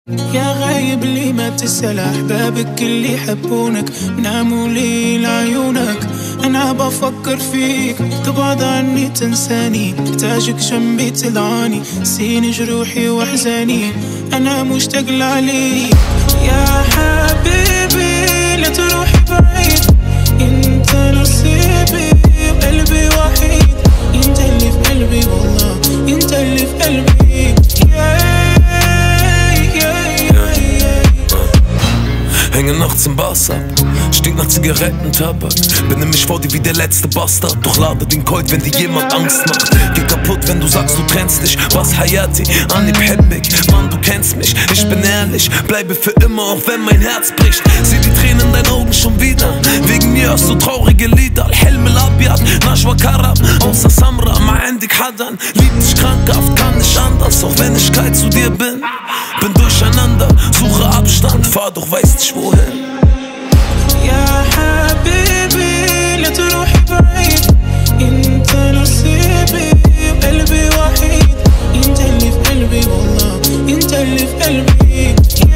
يا غايب لي ما تسأل أحبابك اللي يحبونك ناموا لي لعيونك. أنا بفكر فيك تبعد عني تنساني، محتاجك جنبي تدعاني نسيني جروحي وأحزاني. أنا مشتاق لعليك يا حبيبي لا تروح بعيد، انت نصيبي وقلبي وحيد، انت اللي في قلبي والله انت اللي في قلبي. Hänge nachts im Bars ab, stinkt nach Zigarettentabak. Benehme mich vor dir wie der letzte Bastard, doch lade den Colt, wenn dir jemand Angst macht. Geh kaputt, wenn du sagst, du trennst dich. Was Hayati, Anib Helmig, Mann, du kennst mich. Ich bin ehrlich, bleibe für immer, auch wenn mein Herz bricht. Sieh die Tränen in deinen Augen schon wieder, wegen mir hörst du traurige Lieder. Al-Helm al-Abiyad, Najwa Karam, außer Samra, ma endik Hadan. Lieb dich krankhaft, kann nicht anders, auch wenn ich kalt zu dir bin. Bin durcheinander, suche Abstand, fahr doch weiß nicht wohin. يا حبيبي لا تروح بعيد، انت نصيبي وقلبي وحيد، انت اللي في قلبي والله انت اللي في قلبي.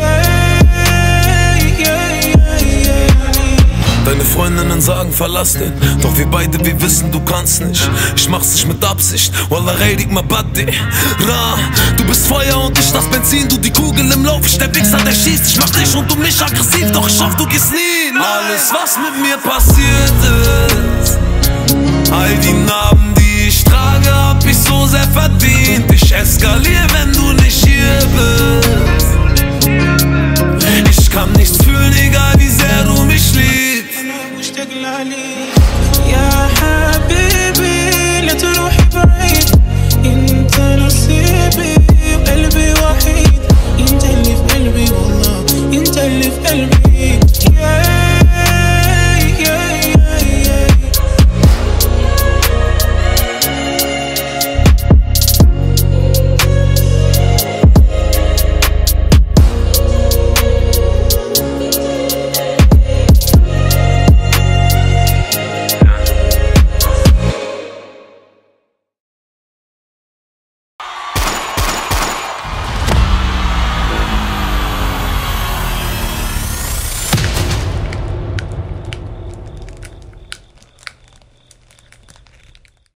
Deine Freundinnen sagen, verlass den, doch wir beide, wir wissen, du kannst nicht. Ich mach's nicht mit Absicht, Wallah redig ma baddi. Ra, du bist Feuer und ich das Benzin, du die Kugel im Lauf, ich der Wichser, der schießt. Ich mach dich und du mich aggressiv, doch ich hoff, du gehst nie. Alles, was mit mir passiert ist, all die Narben, die ich trage, hab ich so sehr verdient. Ich eskalier, wenn du nicht hier bist.